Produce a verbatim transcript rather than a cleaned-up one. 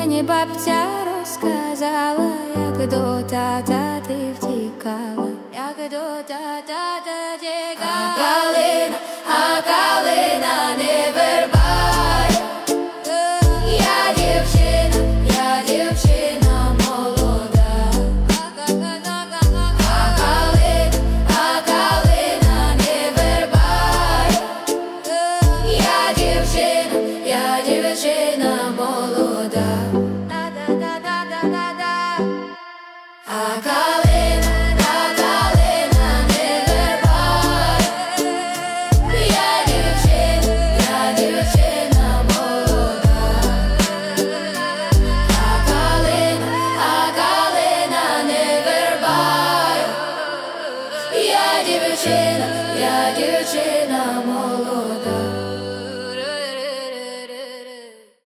Мені бабця розказала, як до тата ти втікала, як до тата ти втікала. А калина, а калина не вербає. Я дівчина, я дівчина молода. А калина, а калина не вербає. Я дівчина, я дівчина молода.